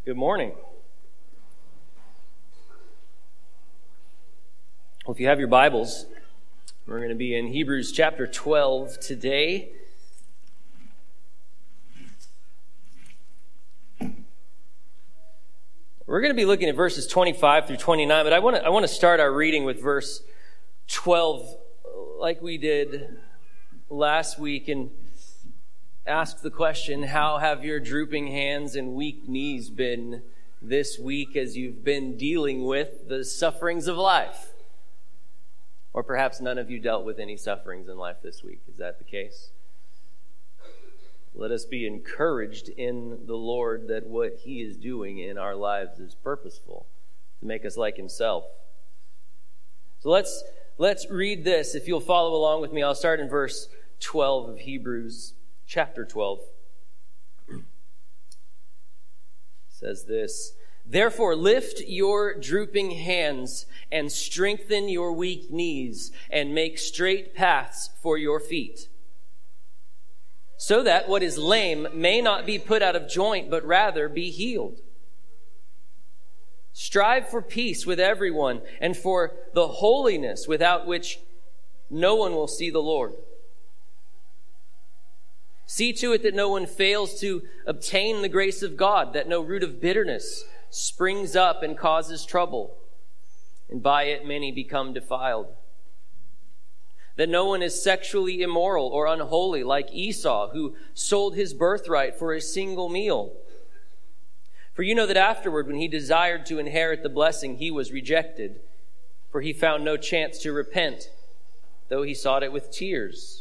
Good morning. Well, if you have your Bibles, we're going to be in Hebrews chapter 12 today. We're going to be looking at verses 25 through 29, but I want to start our reading with verse 12 like we did last week and ask the question, how have your drooping hands and weak knees been this week as you've been dealing with the sufferings of life? Or perhaps none of you dealt with any sufferings in life this week. Is that the case? Let us be encouraged in the Lord that what He is doing in our lives is purposeful to make us like Himself. So let's read this. If you'll follow along with me, I'll start in verse 12 of Hebrews chapter 12. It says this: Therefore lift your drooping hands and strengthen your weak knees and make straight paths for your feet, so that what is lame may not be put out of joint, but rather be healed. Strive for peace with everyone and for the holiness without which no one will see the Lord. See to it that no one fails to obtain the grace of God, that no root of bitterness springs up and causes trouble, and by it many become defiled. That no one is sexually immoral or unholy like Esau, who sold his birthright for a single meal. For you know that afterward, when he desired to inherit the blessing, he was rejected, for he found no chance to repent, though he sought it with tears.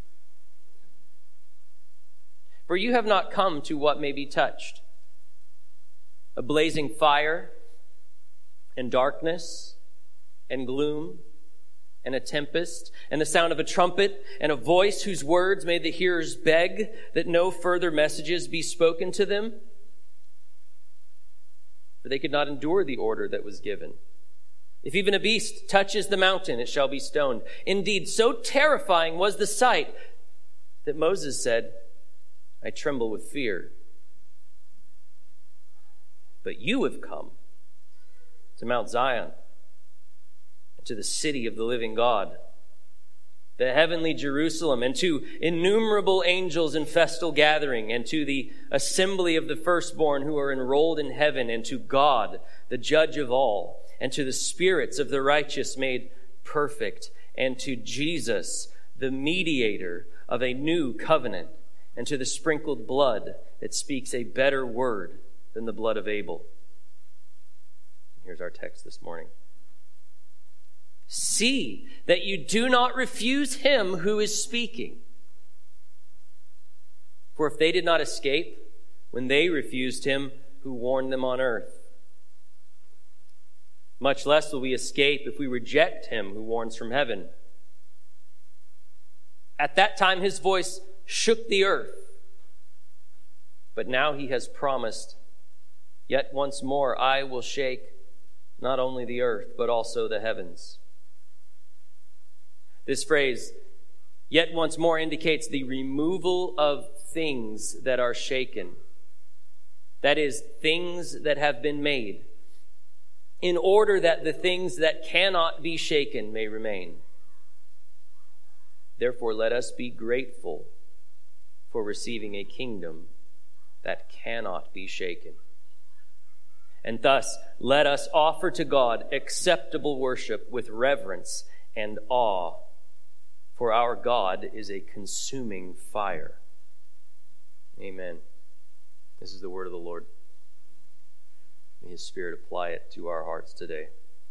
For you have not come to what may be touched: a blazing fire, and darkness, and gloom, and a tempest, and the sound of a trumpet, and a voice whose words made the hearers beg that no further messages be spoken to them. For they could not endure the order that was given. If even a beast touches the mountain, it shall be stoned. Indeed, so terrifying was the sight that Moses said, I tremble with fear. But you have come to Mount Zion, and to the city of the living God, the heavenly Jerusalem, and to innumerable angels in festal gathering, and to the assembly of the firstborn who are enrolled in heaven, and to God, the judge of all, and to the spirits of the righteous made perfect, and to Jesus, the mediator of a new covenant, and to the sprinkled blood that speaks a better word than the blood of Abel. Here's our text this morning. See that you do not refuse him who is speaking. For if they did not escape when they refused him who warned them on earth, much less will we escape if we reject him who warns from heaven. At that time his voice shook the earth. But now he has promised, yet once more I will shake not only the earth, but also the heavens. This phrase, yet once more, indicates the removal of things that are shaken. That is, things that have been made, in order that the things that cannot be shaken may remain. Therefore, let us be grateful for receiving a kingdom that cannot be shaken. And thus, let us offer to God acceptable worship with reverence and awe, for our God is a consuming fire. Amen. This is the word of the Lord. May His Spirit apply it to our hearts today.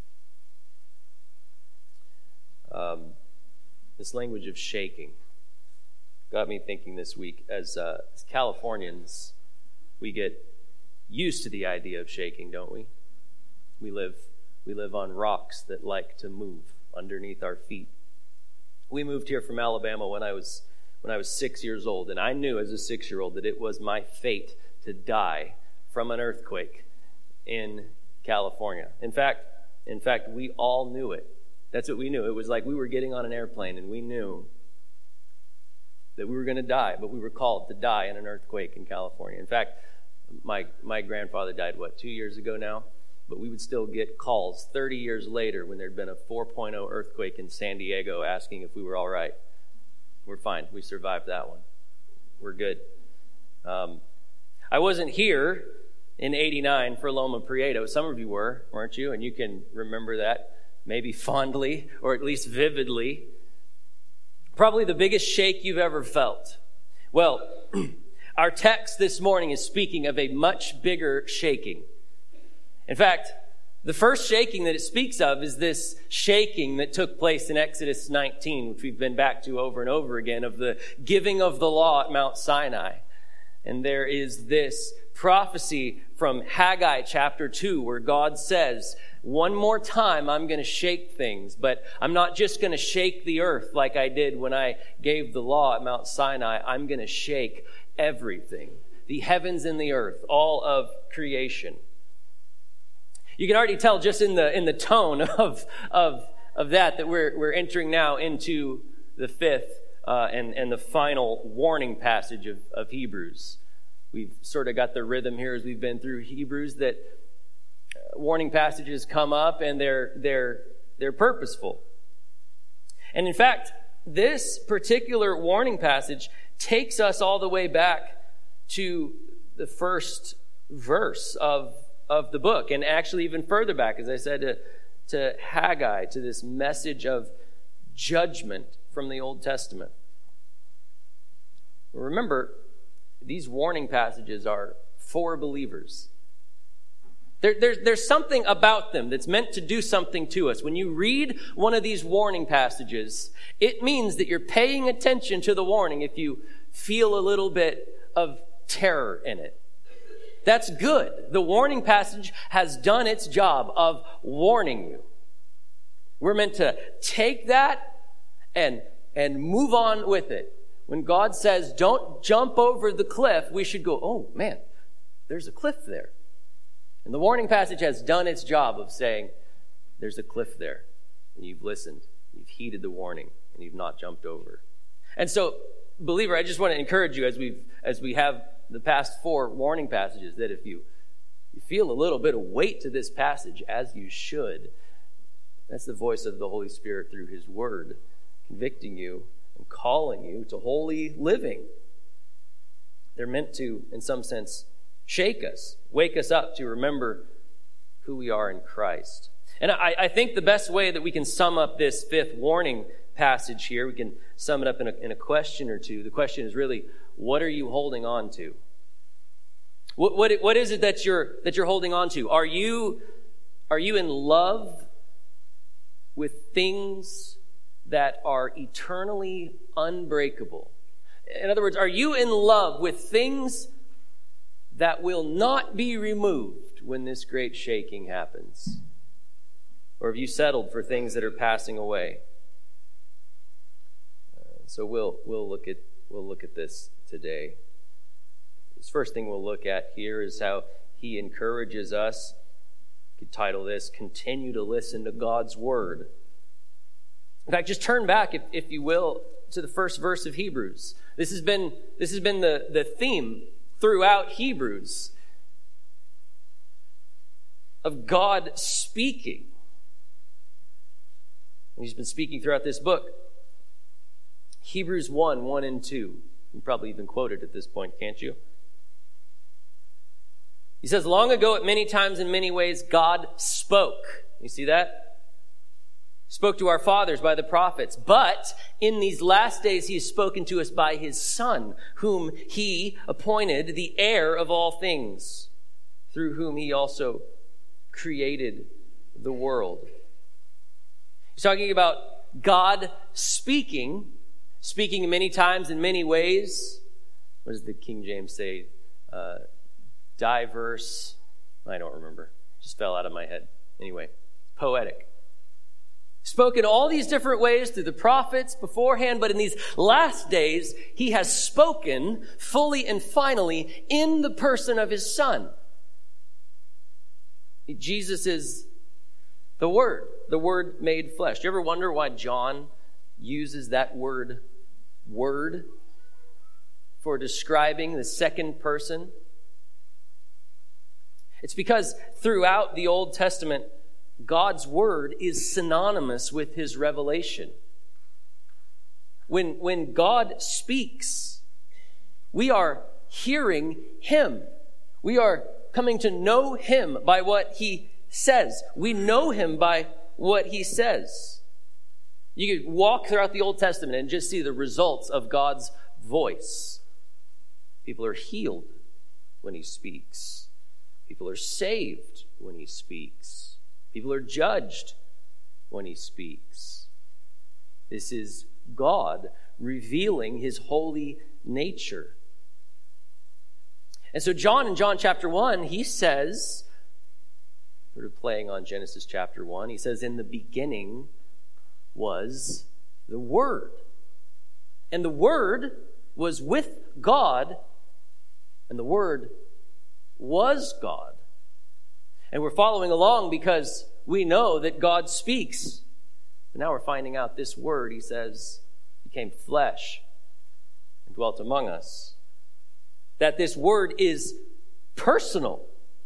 This language of shaking got me thinking this week. As Californians, we get used to the idea of shaking, don't we? We live on rocks that like to move underneath our feet. We moved here from Alabama when I was 6 years old, and I knew as a 6-year-old that it was my fate to die from an earthquake in California. In fact, we all knew it. That's what we knew. It was like we were getting on an airplane, and we knew that we were going to die, but we were called to die in an earthquake in California. In fact, My grandfather died, 2 years ago now? But we would still get calls 30 years later when there'd been a 4.0 earthquake in San Diego asking if we were all right. We're fine. We survived that one. We're good. I wasn't here in 89 for Loma Prieta. Some of you were, weren't you? And you can remember that maybe fondly or at least vividly. Probably the biggest shake you've ever felt. Well, our text this morning is speaking of a much bigger shaking. In fact, the first shaking that it speaks of is this shaking that took place in Exodus 19, which we've been back to over and over again, of the giving of the law at Mount Sinai. And there is this prophecy from Haggai chapter 2 where God says, one more time I'm going to shake things, but I'm not just going to shake the earth like I did when I gave the law at Mount Sinai. I'm going to shake everything, the heavens and the earth, all of creation. You can already tell just in the tone of that we're entering now into the fifth and the final warning passage of Hebrews. We've sort of got the rhythm here as we've been through Hebrews that warning passages come up and they're purposeful. And in fact, this particular warning passage takes us all the way back to the first verse of the book, and actually even further back, as I said, to Haggai, to this message of judgment from the Old Testament. Remember, these warning passages are for believers. There's something about them that's meant to do something to us. When you read one of these warning passages, it means that you're paying attention to the warning if you feel a little bit of terror in it. That's good. The warning passage has done its job of warning you. We're meant to take that and move on with it. When God says, don't jump over the cliff, we should go, oh man, there's a cliff there. And the warning passage has done its job of saying, there's a cliff there. And you've listened, you've heeded the warning, and you've not jumped over. And so, believer, I just want to encourage you as we have the past 4 warning passages, that if you feel a little bit of weight to this passage, as you should, that's the voice of the Holy Spirit through His Word, convicting you and calling you to holy living. They're meant to, in some sense, shake us, wake us up to remember who we are in Christ. And I think the best way that we can sum up this 5th warning passage here, we can sum it up in a question or two. The question is really, what are you holding on to? What is it that you're holding on to? Are you in love with things that are eternally unbreakable? In other words, are you in love with things that will not be removed when this great shaking happens? Or have you settled for things that are passing away? So we'll look at this today. This first thing we'll look at here is how he encourages us. You could title this, Continue to Listen to God's Word. In fact, just turn back, if you will, to the first verse of Hebrews. This has been the theme throughout Hebrews of God speaking. He's been speaking throughout this book. Hebrews 1 and 2. You can probably even quote it at this point, can't you? He says, long ago at many times in many ways, God spoke. You see that? Spoke to our fathers by the prophets. But in these last days, he has spoken to us by his Son, whom he appointed the heir of all things, through whom he also created the world. He's talking about God speaking many times in many ways. What does the King James say? Diverse. I don't remember. Just fell out of my head. Anyway, poetic. Spoken all these different ways through the prophets beforehand, but in these last days, he has spoken fully and finally in the person of his Son. Jesus is the Word made flesh. Do you ever wonder why John uses that word for describing the second person? It's because throughout the Old Testament, God's word is synonymous with his revelation. When God speaks, we are hearing him. We are coming to know him by what he says. We know him by what he says. You could walk throughout the Old Testament and just see the results of God's voice. People are healed when he speaks. People are saved when he speaks. People are judged when he speaks. This is God revealing his holy nature. And so John, in John chapter 1, he says, sort of playing on Genesis chapter 1, he says, in the beginning was the Word. And the Word was with God, and the Word was God. And we're following along because we know that God speaks. But now we're finding out this Word, he says, became flesh and dwelt among us. That this Word is personal.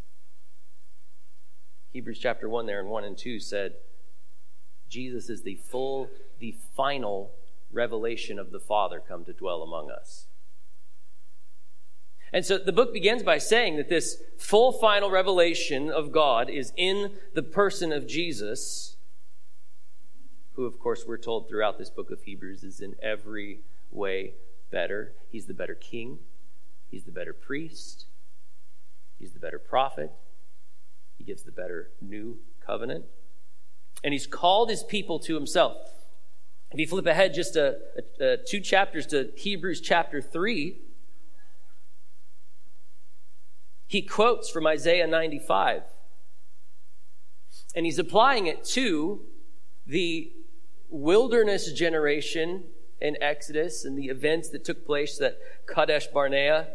Hebrews chapter 1 there in 1 and 2 said, Jesus is the final revelation of the Father come to dwell among us. And so the book begins by saying that this full final revelation of God is in the person of Jesus, who, of course, we're told throughout this book of Hebrews is in every way better. He's the better king. He's the better priest. He's the better prophet. He gives the better new covenant. And he's called his people to himself. If you flip ahead just 2 chapters to Hebrews chapter 3, he quotes from Isaiah 95. And he's applying it to the wilderness generation in Exodus and the events that took place at Kadesh Barnea.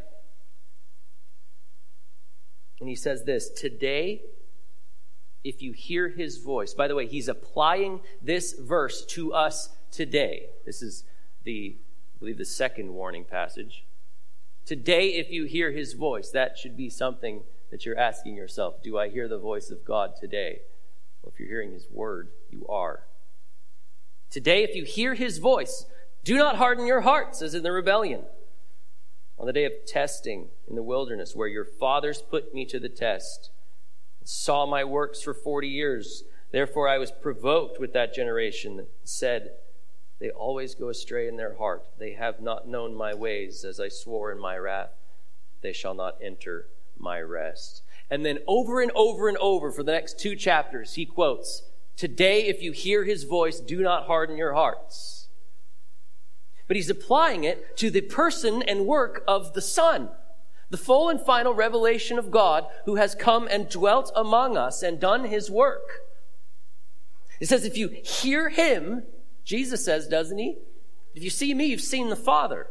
And he says this, today, if you hear his voice. By the way, he's applying this verse to us today. This is I believe the second warning passage. Today, if you hear his voice, that should be something that you're asking yourself. Do I hear the voice of God today? Well, if you're hearing his word, you are. Today, if you hear his voice, do not harden your hearts as in the rebellion. On the day of testing in the wilderness, where your fathers put me to the test, and saw my works for 40 years. Therefore I was provoked with that generation that said, they always go astray in their heart. They have not known my ways, as I swore in my wrath. They shall not enter my rest. And then over and over and over for the next 2 chapters, he quotes, today, if you hear his voice, do not harden your hearts. But he's applying it to the person and work of the Son, the full and final revelation of God who has come and dwelt among us and done his work. It says, if you hear him, Jesus says, doesn't he? If you see me, you've seen the Father.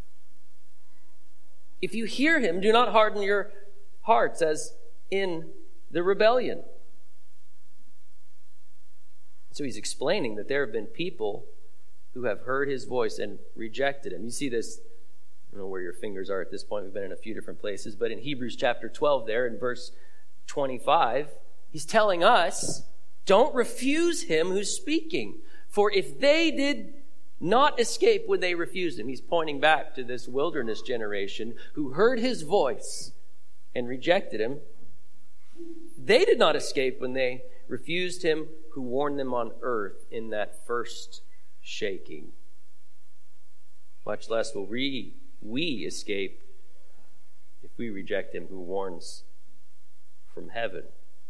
If you hear him, do not harden your hearts as in the rebellion. So he's explaining that there have been people who have heard his voice and rejected him. You see this, I don't know where your fingers are at this point. We've been in a few different places. But in Hebrews chapter 12 there, in verse 25, he's telling us, don't refuse him who's speaking. For if they did not escape when they refused him, he's pointing back to this wilderness generation who heard his voice and rejected him. They did not escape when they refused him who warned them on earth in that first shaking. Much less will we escape if we reject him who warns from heaven.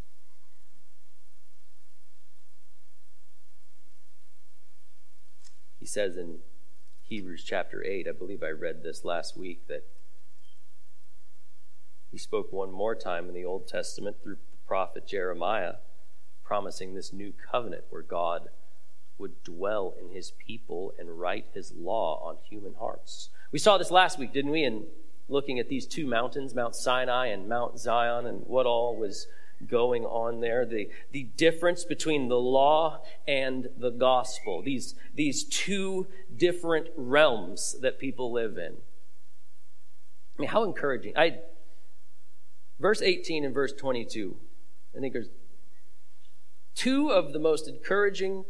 He says in Hebrews chapter 8, I believe I read this last week, that he spoke one more time in the Old Testament through the prophet Jeremiah, promising this new covenant where God would dwell in his people and write his law on human hearts. We saw this last week, didn't we, in looking at these 2 mountains, Mount Sinai and Mount Zion, and what all was going on there, the difference between the law and the gospel, these 2 different realms that people live in. I mean, how encouraging. Verse 18 and verse 22, I think there's two of the most encouraging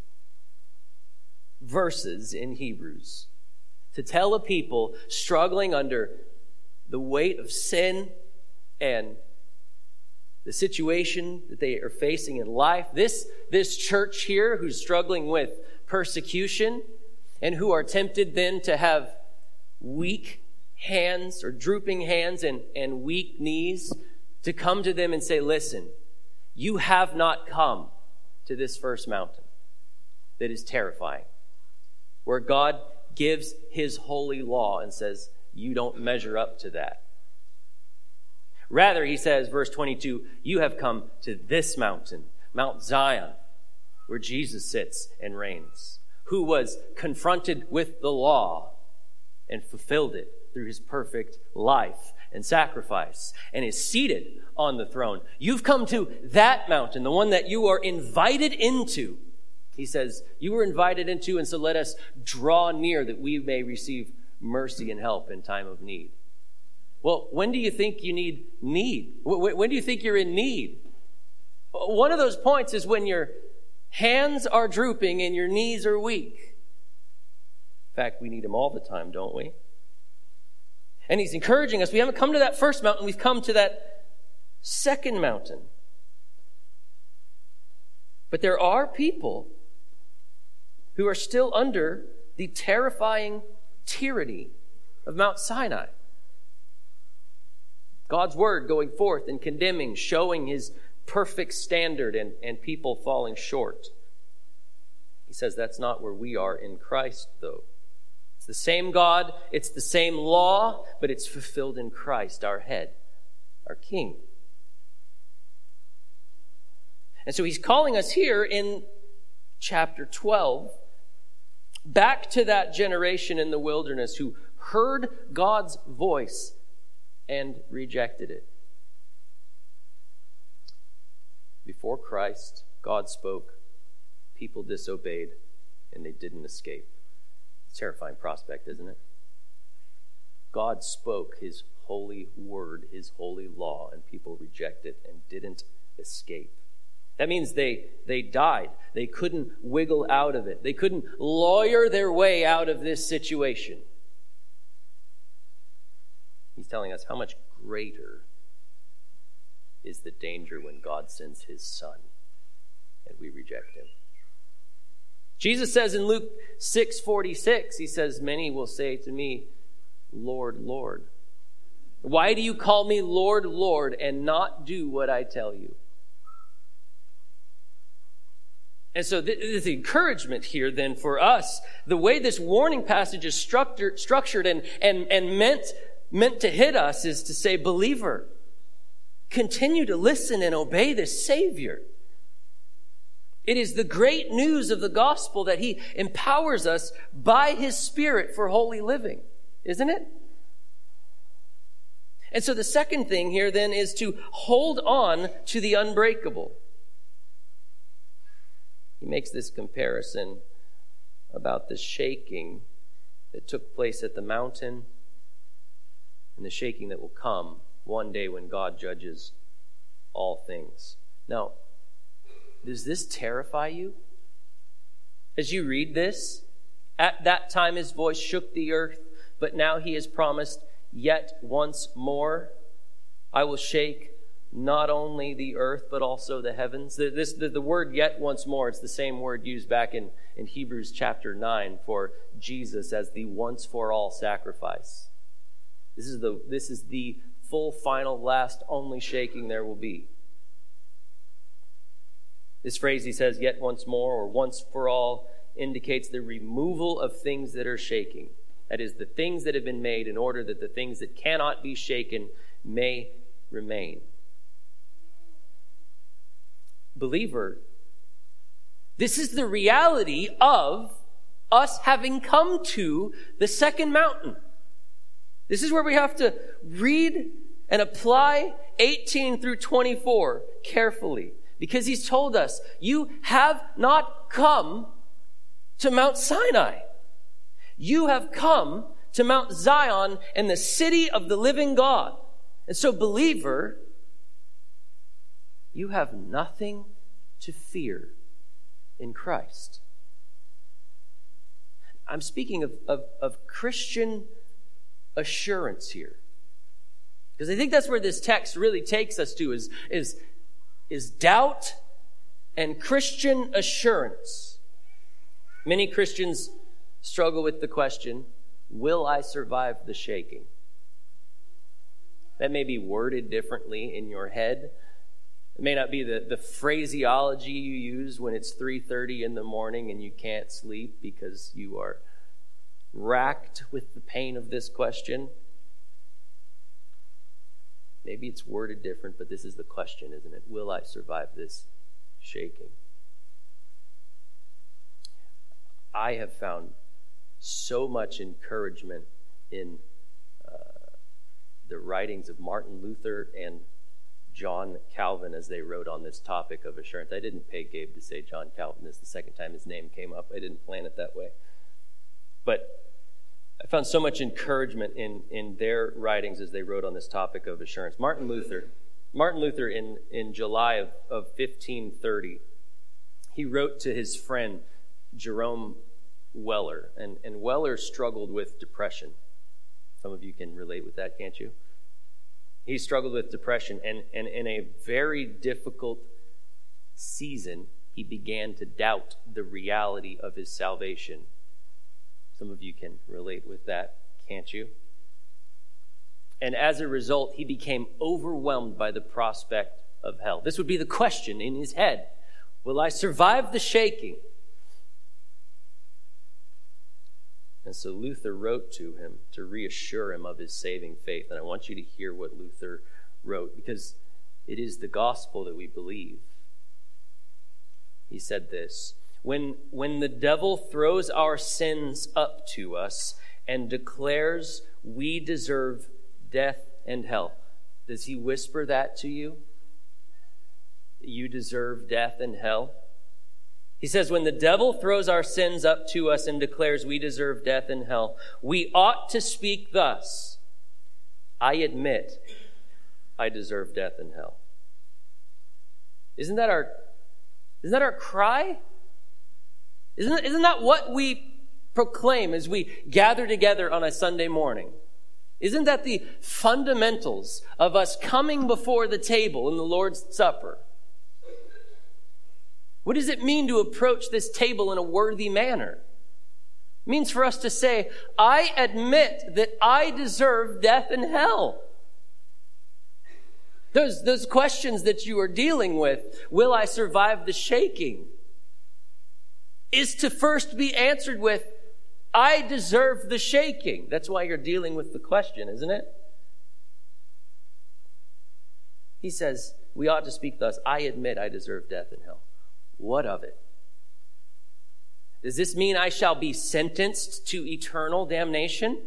verses in Hebrews to tell a people struggling under the weight of sin and the situation that they are facing in life. This church here who's struggling with persecution and who are tempted then to have weak hands or drooping hands and weak knees, to come to them and say, listen, you have not come to this first mountain that is terrifying, where God gives his holy law and says, you don't measure up to that. Rather, he says, verse 22, you have come to this mountain, Mount Zion, where Jesus sits and reigns, who was confronted with the law and fulfilled it through his perfect life and sacrifice, and is seated on the throne. You've come to that mountain, the one that you are invited into. He says, you were invited into, and so let us draw near that we may receive mercy and help in time of need. Well, when do you think you need? When do you think you're in need? One of those points is when your hands are drooping and your knees are weak. In fact, we need them all the time, don't we? And he's encouraging us. We haven't come to that first mountain. We've come to that second mountain. But there are people who are still under the terrifying tyranny of Mount Sinai. God's word going forth and condemning, showing his perfect standard and people falling short. He says that's not where we are in Christ, though. It's the same God, it's the same law, but it's fulfilled in Christ, our head, our King. And so he's calling us here in chapter 12 back to that generation in the wilderness who heard God's voice and rejected it. Before Christ, God spoke, people disobeyed, and they didn't escape. It's a terrifying prospect, isn't it? God spoke his holy word, his holy law, and people rejected and didn't escape. That means they died. They couldn't wiggle out of it. They couldn't lawyer their way out of this situation. He's telling us how much greater is the danger when God sends his Son and we reject him. Jesus says in Luke 6:46, he says, many will say to me, Lord, Lord. Why do you call me Lord, Lord, and not do what I tell you? And so there's the encouragement here then for us. The way this warning passage is structured and meant to hit us is to say, believer, continue to listen and obey this Savior. It is the great news of the gospel that he empowers us by his Spirit for holy living, isn't it? And so the second thing here then is to hold on to the unbreakable. He makes this comparison about the shaking that took place at the mountain and the shaking that will come one day when God judges all things. Now, does this terrify you? As you read this, at that time his voice shook the earth, but now he has promised, yet once more I will shake not only the earth, but also the heavens. The word yet once more, it's the same word used back in Hebrews chapter 9 for Jesus as the once for all sacrifice. This is the full, final, last, only shaking there will be. This phrase, he says, yet once more, or once for all, indicates the removal of things that are shaking. That is, the things that have been made in order that the things that cannot be shaken may remain. Believer, this is the reality of us having come to the second mountain. This is where we have to read and apply 18 through 24 carefully. Because he's told us, you have not come to Mount Sinai. You have come to Mount Zion and the city of the living God. And so, believer, you have nothing to fear in Christ. I'm speaking of Christian assurance here. Because I think that's where this text really takes us to, is doubt and Christian assurance. Many Christians struggle with the question, will I survive the shaking? That may be worded differently in your head. It may not be the phraseology you use when it's 3:30 in the morning and you can't sleep because you are racked with the pain of this question. Maybe it's worded different, but this is the question, isn't it? Will I survive this shaking? I have found so much encouragement in the writings of Martin Luther and John Calvin as they wrote on this topic of assurance. I didn't pay Gabe to say John Calvin. This is the second time his name came up. I didn't plan it that way. But I found so much encouragement in their writings as they wrote on this topic of assurance. Martin Luther in July of 1530, he wrote to his friend Jerome Weller, and Weller struggled with depression. Some of you can relate with that, can't you? He struggled with depression, and in a very difficult season, he began to doubt the reality of his salvation. Some of you can relate with that, can't you? And as a result, he became overwhelmed by the prospect of hell. This would be the question in his head. Will I survive the shaking? And so Luther wrote to him to reassure him of his saving faith. And I want you to hear what Luther wrote, because it is the gospel that we believe. He said this, When the devil throws our sins up to us and declares we deserve death and hell, does he whisper that to you? You deserve death and hell? He says, when the devil throws our sins up to us and declares we deserve death and hell, we ought to speak thus, I admit I deserve death and hell. Isn't that our cry? Isn't that what we proclaim as we gather together on a Sunday morning? Isn't that the fundamentals of us coming before the table in the Lord's Supper? What does it mean to approach this table in a worthy manner? It means for us to say, I admit that I deserve death and hell. Those questions that you are dealing with, will I survive the shaking, is to first be answered with, I deserve the shaking. That's why you're dealing with the question, isn't it? He says, we ought to speak thus, I admit I deserve death and hell. What of it? Does this mean I shall be sentenced to eternal damnation?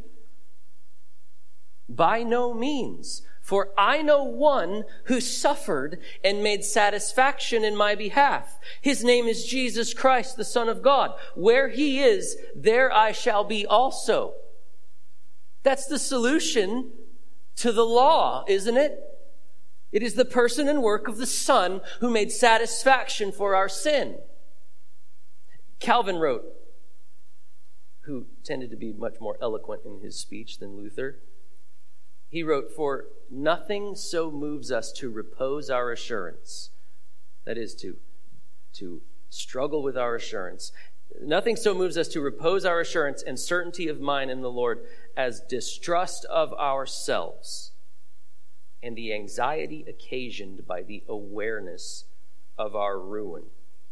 By no means. For I know one who suffered and made satisfaction in my behalf. His name is Jesus Christ, the Son of God. Where he is, there I shall be also. That's the solution to the law, isn't it? It is the person and work of the Son who made satisfaction for our sin. Calvin wrote, who tended to be much more eloquent in his speech than Luther. He wrote, for nothing so moves us to repose our assurance, that is, to struggle with our assurance. Nothing so moves us to repose our assurance and certainty of mind in the Lord as distrust of ourselves and the anxiety occasioned by the awareness of our ruin.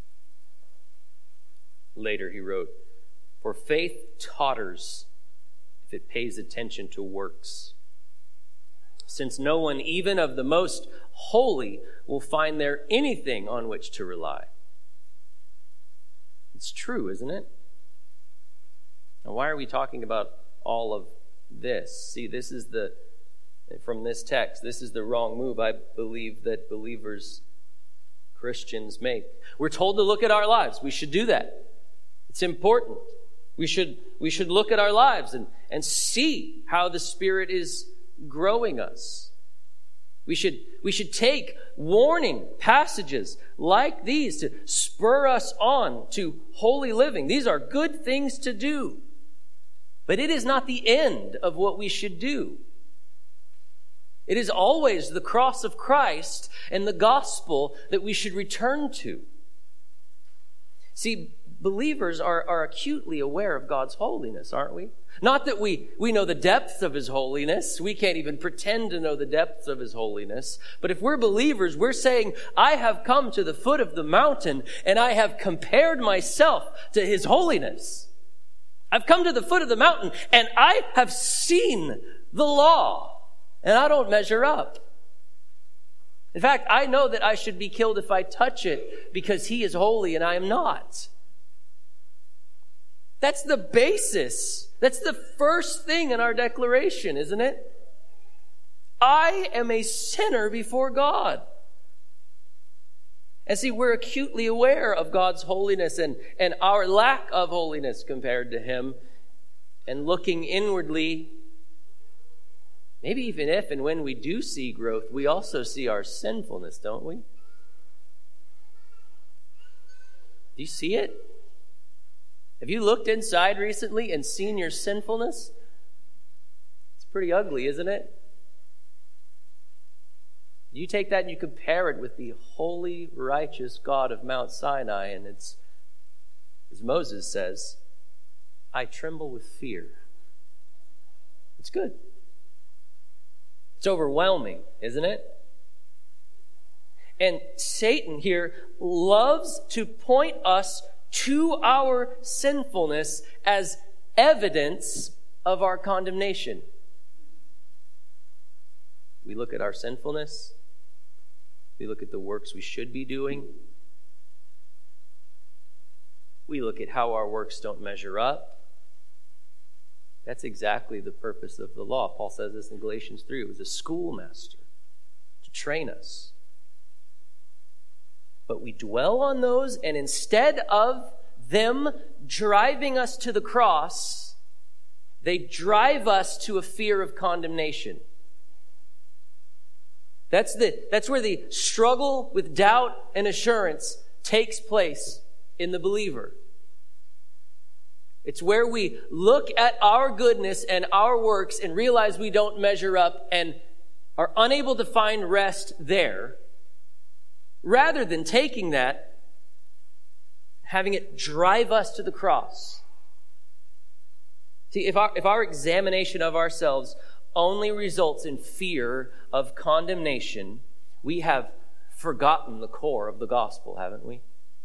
Later he wrote, for faith totters if it pays attention to works, since no one, even of the most holy, will find there anything on which to rely. It's true, isn't it? Now, why are we talking about all of this? See, this is from this text, this is the wrong move I believe that believers, Christians make. We're told to look at our lives. We should do that. It's important. We should look at our lives and see how the Spirit is growing us. We should take warning passages like these to spur us on to holy living. These are good things to do. But it is not the end of what we should do. It is always the cross of Christ and the gospel that we should return to. See, believers are acutely aware of God's holiness, aren't we? Not that we know the depth of His holiness. We can't even pretend to know the depths of His holiness. But if we're believers, we're saying, I have come to the foot of the mountain and I have compared myself to His holiness. I've come to the foot of the mountain and I have seen the law and I don't measure up. In fact, I know that I should be killed if I touch it because He is holy and I am not. That's the basis. That's the first thing in our declaration, isn't it? I am a sinner before God. And see, we're acutely aware of God's holiness and our lack of holiness compared to Him. And looking inwardly, maybe even if and when we do see growth, we also see our sinfulness, don't we? Do you see it? Have you looked inside recently and seen your sinfulness? It's pretty ugly, isn't it? You take that and you compare it with the holy, righteous God of Mount Sinai, and it's, as Moses says, I tremble with fear. It's good. It's overwhelming, isn't it? And Satan here loves to point us to our sinfulness as evidence of our condemnation. We look at our sinfulness. We look at the works we should be doing. We look at how our works don't measure up. That's exactly the purpose of the law. Paul says this in Galatians 3. It was a schoolmaster to train us. But we dwell on those, and instead of them driving us to the cross, they drive us to a fear of condemnation. That's where the struggle with doubt and assurance takes place in the believer. It's where we look at our goodness and our works and realize we don't measure up and are unable to find rest there, rather than taking that, having it drive us to the cross. See, if our examination of ourselves only results in fear of condemnation, we have forgotten the core of the gospel, haven't we?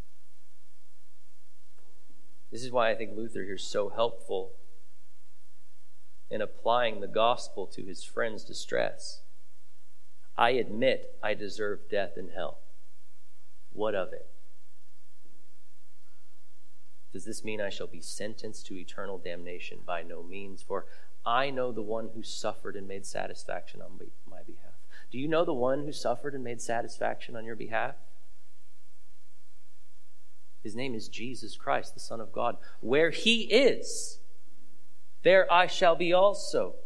This is why I think Luther here is so helpful in applying the gospel to his friend's distress. I admit I deserve death and hell. What of it? Does this mean I shall be sentenced to eternal damnation? By no means, for I know the one who suffered and made satisfaction on my behalf. Do you know the one who suffered and made satisfaction on your behalf? His name is Jesus Christ, the Son of God. Where He is, there I shall be also.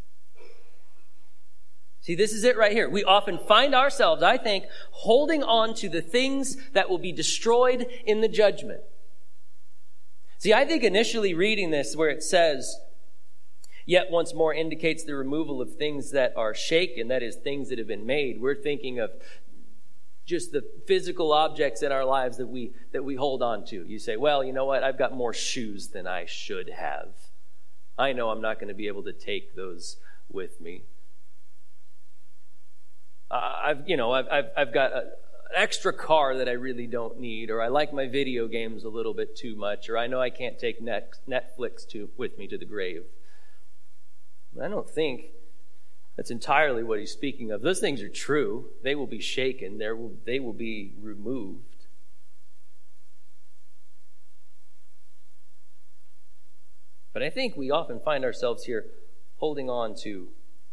See, this is it right here. We often find ourselves, I think, holding on to the things that will be destroyed in the judgment. See, I think initially reading this where it says, yet once more indicates the removal of things that are shaken, that is, things that have been made. We're thinking of just the physical objects in our lives that we hold on to. You say, well, you know what? I've got more shoes than I should have. I know I'm not going to be able to take those with me. I've got an extra car that I really don't need, or I like my video games a little bit too much, or I know I can't take Netflix with me to the grave. I don't think that's entirely what he's speaking of. Those things are true. They will be shaken. They will be removed. But I think we often find ourselves here holding on to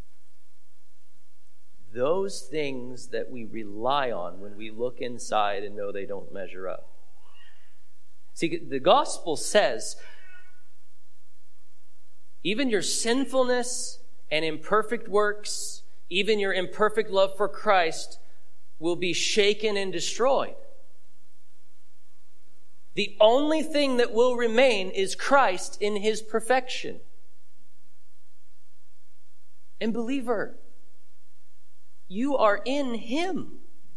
those things that we rely on when we look inside and know they don't measure up. See, the gospel says even your sinfulness and imperfect works, even your imperfect love for Christ will be shaken and destroyed. The only thing that will remain is Christ in his perfection. And believer, you are in him.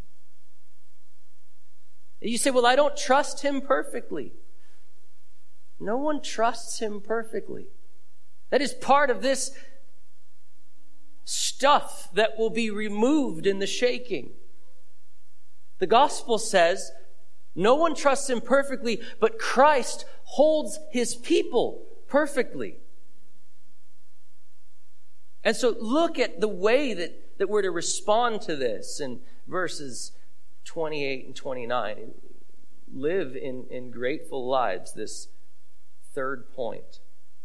You say, well, I don't trust him perfectly. No one trusts him perfectly. That is part of this stuff that will be removed in the shaking. The gospel says, no one trusts him perfectly, but Christ holds his people perfectly. And so look at the way that we're to respond to this in verses 28 and 29. Live in grateful lives, this third point.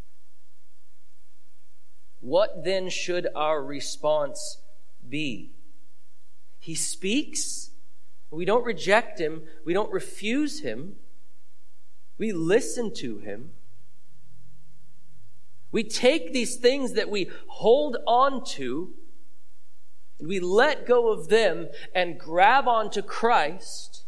What then should our response be? He speaks. We don't reject him. We don't refuse him. We listen to him. We take these things that we hold on to, and we let go of them and grab onto Christ.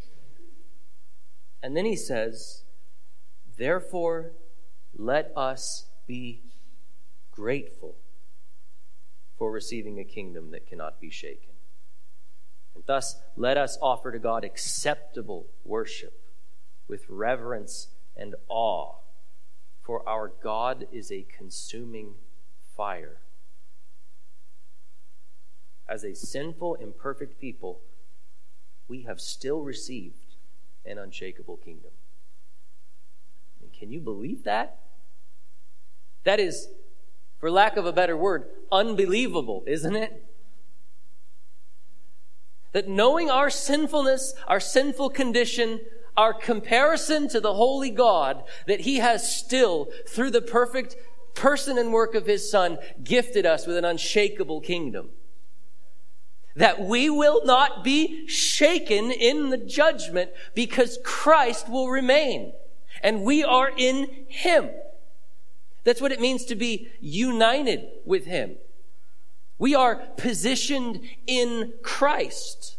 And then he says, therefore, let us be grateful for receiving a kingdom that cannot be shaken. And thus, let us offer to God acceptable worship with reverence and awe, for our God is a consuming fire. As a sinful, imperfect people, we have still received an unshakable kingdom. I mean, can you believe that? That is, for lack of a better word, unbelievable, isn't it? That knowing our sinfulness, our sinful condition, our comparison to the holy God, that he has still, through the perfect person and work of his Son, gifted us with an unshakable kingdom. That we will not be shaken in the judgment because Christ will remain. And we are in him. That's what it means to be united with him. We are positioned in Christ.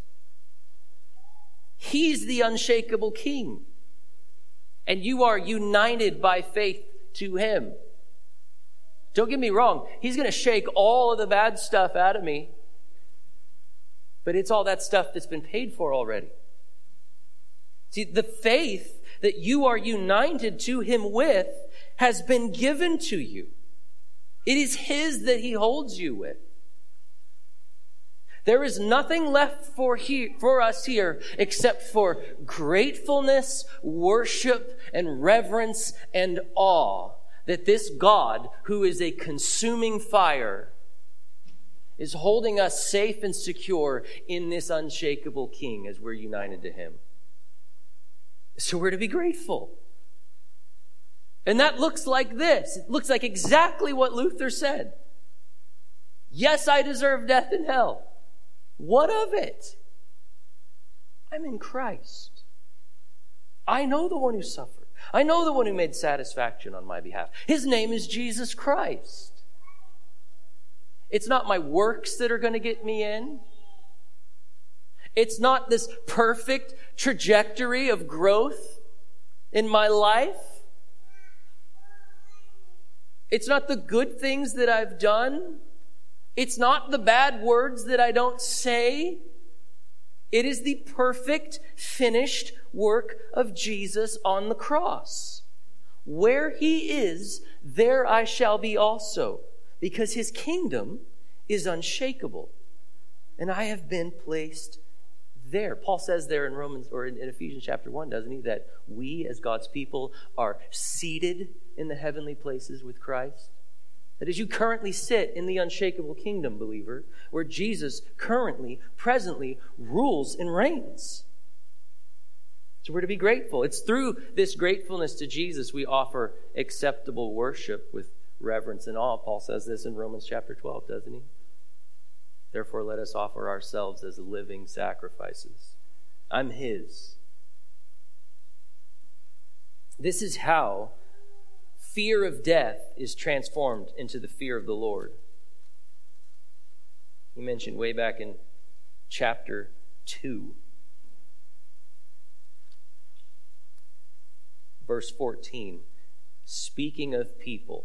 He's the unshakable King. And you are united by faith to him. Don't get me wrong. He's going to shake all of the bad stuff out of me. But it's all that stuff that's been paid for already. See, the faith that you are united to him with has been given to you. It is his that he holds you with. There is nothing left for us here except for gratefulness, worship, and reverence and awe that this God, who is a consuming fire, is holding us safe and secure in this unshakable King as we're united to him. So we're to be grateful. And that looks like this. It looks like exactly what Luther said. Yes, I deserve death and hell. What of it? I'm in Christ. I know the one who suffered. I know the one who made satisfaction on my behalf. His name is Jesus Christ. It's not my works that are going to get me in. It's not this perfect trajectory of growth in my life. It's not the good things that I've done. It's not the bad words that I don't say. It is the perfect, finished work of Jesus on the cross. Where he is, there I shall be also, because his kingdom is unshakable. And I have been placed there. Paul says there in Romans, or in Ephesians chapter 1, doesn't he, that we as God's people are seated in the heavenly places with Christ? That as you currently sit in the unshakable kingdom, believer, where Jesus currently, presently rules and reigns. So we're to be grateful. It's through this gratefulness to Jesus we offer acceptable worship with reverence and awe. Paul says this in Romans chapter 12, doesn't he? Therefore, let us offer ourselves as living sacrifices. I'm his. This is how fear of death is transformed into the fear of the Lord. He mentioned way back in chapter 2, verse 14, speaking of people,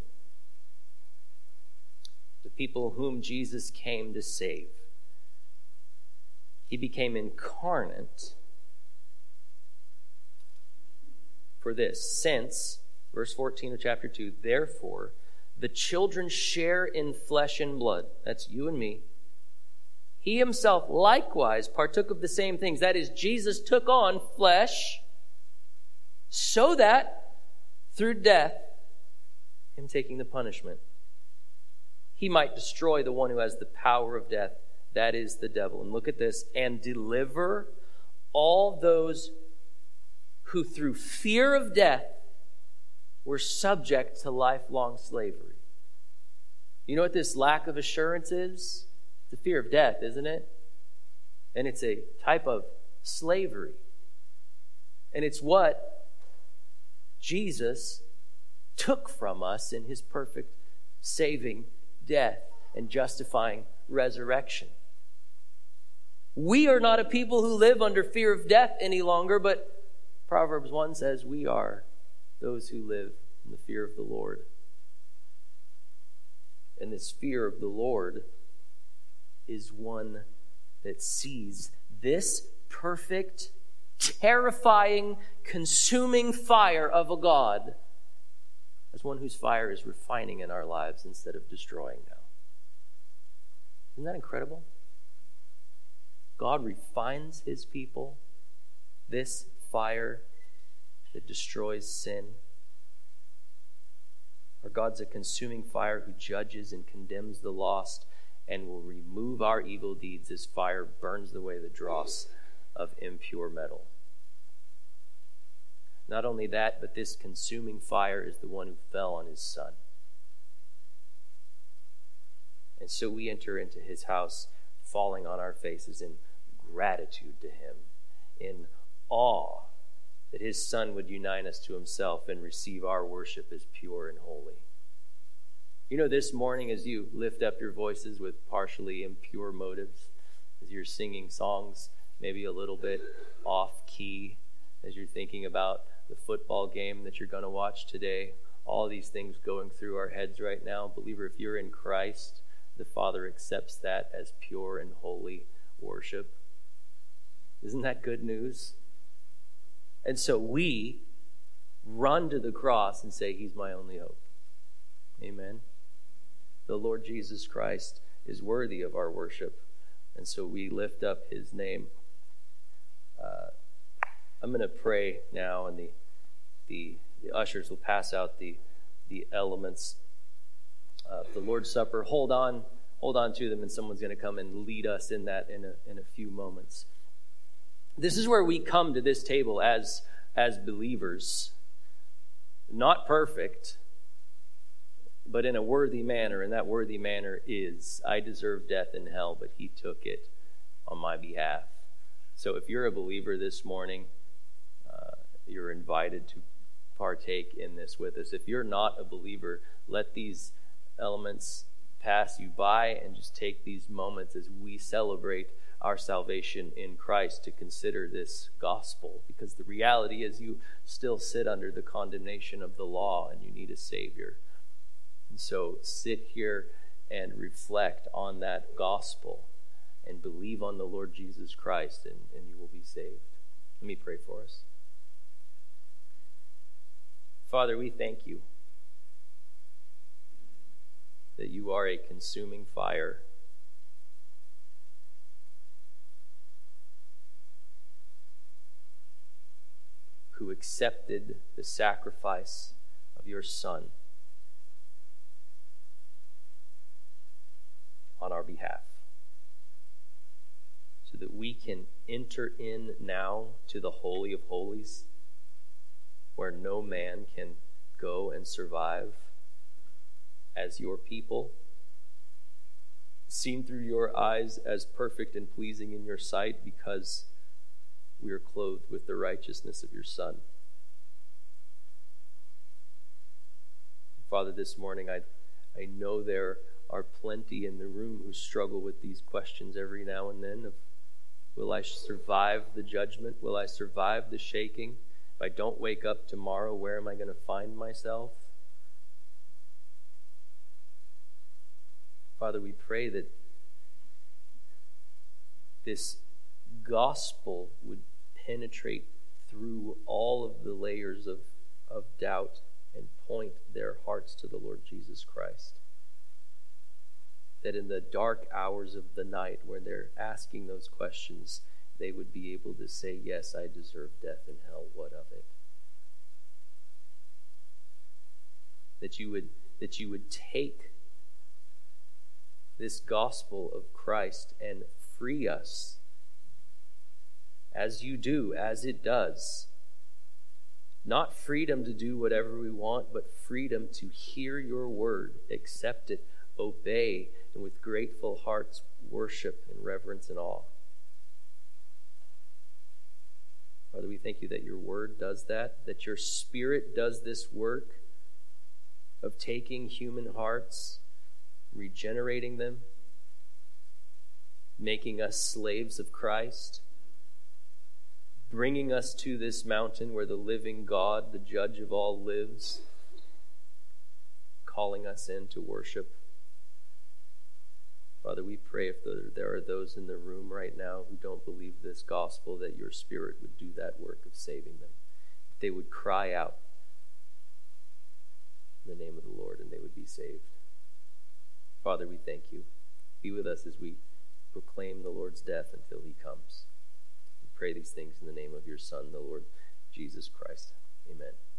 the people whom Jesus came to save. He became incarnate for this, since, verse 14 of chapter 2, therefore, the children share in flesh and blood. That's you and me. He himself likewise partook of the same things. That is, Jesus took on flesh so that through death, him taking the punishment, he might destroy the one who has the power of death, that is the devil. And look at this, and deliver all those who through fear of death were subject to lifelong slavery. You know what this lack of assurance is? It's the fear of death, isn't it? And it's a type of slavery. And it's what Jesus took from us in his perfect saving death and justifying resurrection. We are not a people who live under fear of death any longer, but Proverbs 1 says we are those who live in the fear of the Lord. And this fear of the Lord is one that sees this perfect, terrifying, consuming fire of a God as one whose fire is refining in our lives instead of destroying now. Isn't that incredible? God refines his people. This fire that destroys sin. Our God's a consuming fire who judges and condemns the lost and will remove our evil deeds as fire burns away the dross of impure metal. Not only that, but this consuming fire is the one who fell on his Son. And so we enter into his house falling on our faces in gratitude to him, in awe that his Son would unite us to himself and receive our worship as pure and holy. You know, this morning as you lift up your voices with partially impure motives, as you're singing songs maybe a little bit off key, as you're thinking about the football game that you're going to watch today, all these things going through our heads right now, believer, if you're in Christ, the Father accepts that as pure and holy worship. Isn't that good news? And so we run to the cross and say, he's my only hope. Amen. The Lord Jesus Christ is worthy of our worship. And so we lift up his name. I'm going to pray now, and the ushers will pass out the elements of the Lord's Supper. Hold on to them, and someone's going to come and lead us in that in a few moments. This is where we come to this table as believers, not perfect, but in a worthy manner, and that worthy manner is, I deserve death and hell, but he took it on my behalf. So if you're a believer this morning, you're invited to partake in this with us. If you're not a believer, let these elements pass you by and just take these moments as we celebrate our salvation in Christ to consider this gospel, because the reality is you still sit under the condemnation of the law and you need a Savior. And so sit here and reflect on that gospel and believe on the Lord Jesus Christ, and you will be saved. Let me pray for us. Father, we thank you that you are a consuming fire. Who accepted the sacrifice of your Son on our behalf, so that we can enter in now to the Holy of Holies, where no man can go and survive as your people, seen through your eyes as perfect and pleasing in your sight, because we are clothed with the righteousness of your Son. Father, this morning I know there are plenty in the room who struggle with these questions every now and then of, will I survive the judgment? Will I survive the shaking? If I don't wake up tomorrow, where am I going to find myself? Father, we pray that this gospel would penetrate through all of the layers of doubt and point their hearts to the Lord Jesus Christ. That in the dark hours of the night, when they're asking those questions, they would be able to say, yes, I deserve death and hell. What of it? That you would take this gospel of Christ and free us, as you do, as it does. Not freedom to do whatever we want, but freedom to hear your word, accept it, obey, and with grateful hearts worship in reverence and awe. Father, we thank you that your word does that your Spirit does this work of taking human hearts, regenerating them, making us slaves of Christ, bringing us to this mountain where the living God, the judge of all, lives, calling us in to worship. Father, we pray if there are those in the room right now who don't believe this gospel, that your Spirit would do that work of saving them. They would cry out in the name of the Lord and they would be saved. Father, we thank you. Be with us as we proclaim the Lord's death until he comes. We pray these things in the name of your Son, the Lord Jesus Christ. Amen.